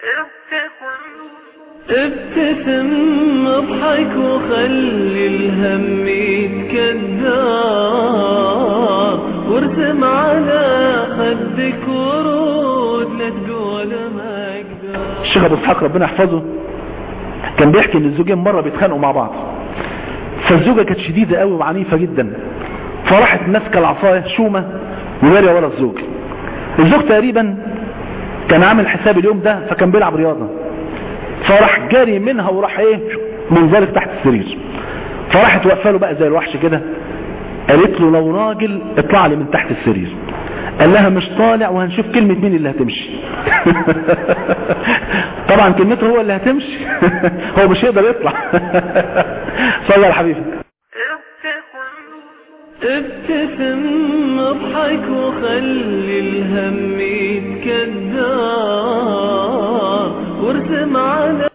ابتسم اضحك وخلي الهم يتكدر، وارسم على خدك ورود لا تقول ما اقدر. الشيخ ابو اسحاق ربنا يحفظه كان بيحكي ان الزوجين مره بيتخانقوا مع بعض، فالزوجه كانت شديده قوي وعنيفه جدا، فراحت ماسكه العصايه شومه وجاريه ورا الزوج. الزوج تقريبا كان عامل حساب اليوم ده فكان بيلعب رياضه، فراح جاري منها وراح منزلق تحت السرير. فراحت واقفه له بقى زي الوحش كده، قالت له لو راجل اطلع لي من تحت السرير. قال لها مش طالع وهنشوف كلمه مين اللي هتمشي. طبعا كلمته هو اللي هتمشي. هو مش يقدر يطلع. صلى على حبيبك. ابتسم اضحك وخلي الهم يتكدر، وارسم على